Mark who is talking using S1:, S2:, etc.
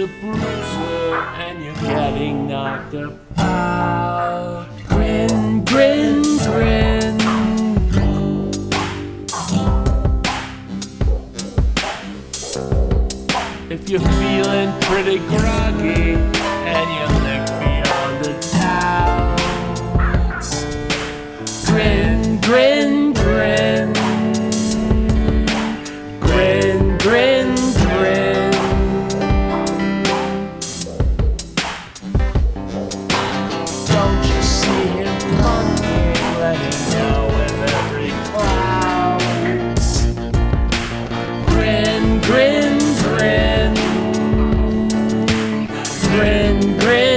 S1: a bruiser and you're getting knocked about. Grin, grin, grin. If you're feeling pretty groggy and you lick beyond the towels, grin, grin, grin. Grin, grin, grin. Don't you see him coming, letting go with every cloud? Grin, grin, grin. Grin, grin.